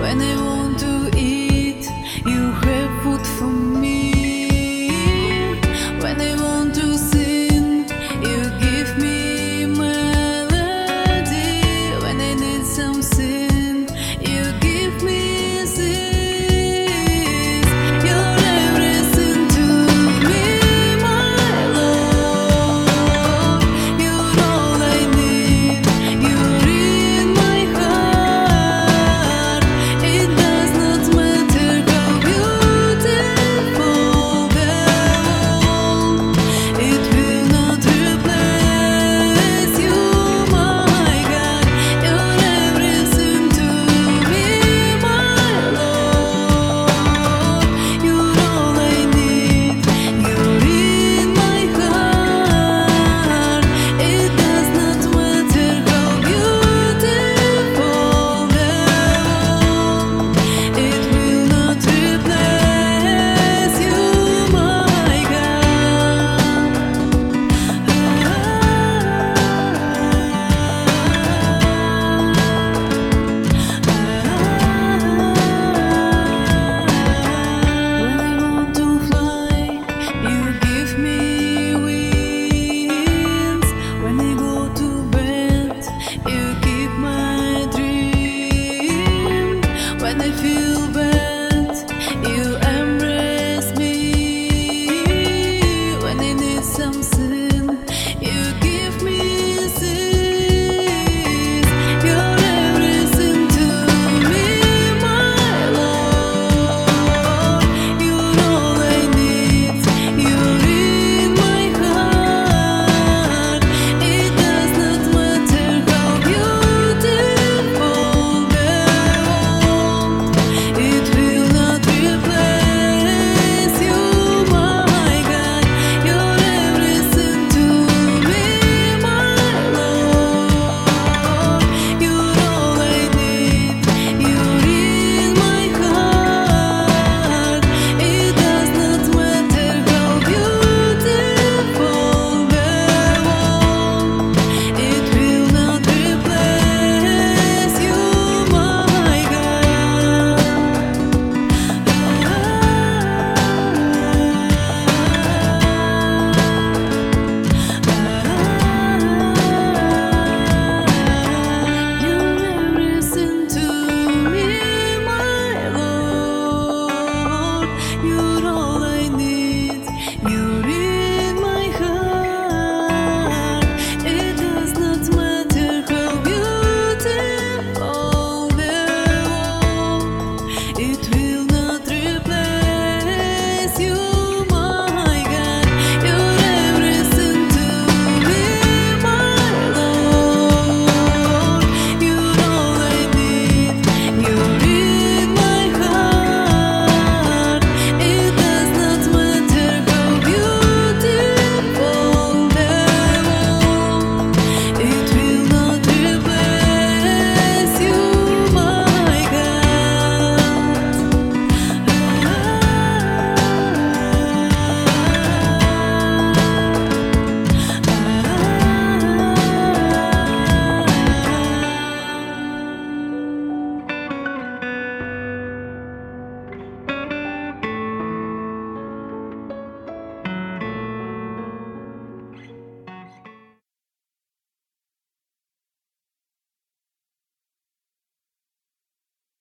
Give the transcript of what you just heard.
When I want to eat, you have food for me. When I want to sing, you give me melody. When I need something, you give me this. You're everything to me, my love. You're all I need. You're in my heart. It does not matter how beautiful the world. It will not replace you, my God. You're everything to me, my love. You're all I need. You're in my heart. It does not matter how beautiful the world. It will not replace you, my When I want to fly, you give me wings. When I go to bed, you keep my dream. When I feel bad,